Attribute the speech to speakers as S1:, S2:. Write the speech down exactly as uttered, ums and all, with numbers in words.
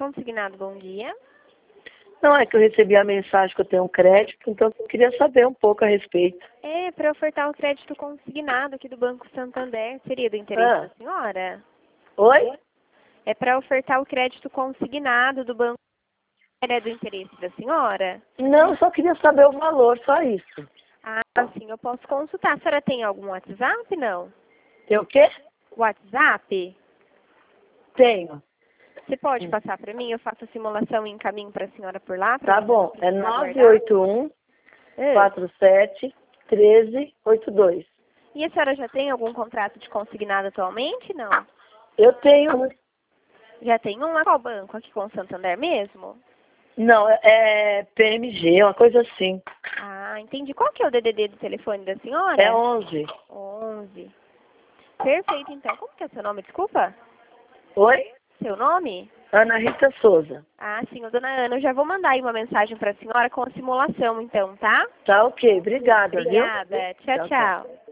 S1: Consignado, bom dia.
S2: Não, é que eu recebi a mensagem que eu tenho um crédito, então eu queria saber um pouco a respeito.
S1: É, para ofertar o crédito consignado aqui do Banco Santander. Seria do interesse
S2: Ah.
S1: da senhora?
S2: Oi?
S1: É para ofertar o crédito consignado do Banco Santander. É do interesse da senhora?
S2: Não, eu só queria saber o valor, só isso.
S1: Ah, sim, eu posso consultar. A senhora tem algum WhatsApp, não?
S2: Tem o quê?
S1: WhatsApp?
S2: Tenho.
S1: Você pode passar para mim? Eu faço a simulação e encaminho para a senhora por lá?
S2: Tá
S1: você
S2: bom, é
S1: não
S2: nove
S1: aguardar?
S2: oito um,
S1: É.
S2: quatro sete, um três oito dois.
S1: E a senhora já tem algum contrato de consignado atualmente, não?
S2: Eu tenho...
S1: Já tem um lá? Qual banco? Aqui com o Santander mesmo?
S2: Não, é P M G, uma coisa assim.
S1: Ah, entendi. Qual que é o D D D do telefone da senhora?
S2: É onze.
S1: onze. Perfeito, então. Como que é seu nome, desculpa?
S2: Oi?
S1: Seu nome?
S2: Ana Rita Souza.
S1: Ah, sim, ô, dona Ana, eu já vou mandar aí uma mensagem para a senhora com a simulação, então, tá?
S2: Tá ok, obrigada, viu?
S1: Obrigada. Tchau,
S2: Tchau, tchau.
S1: tchau.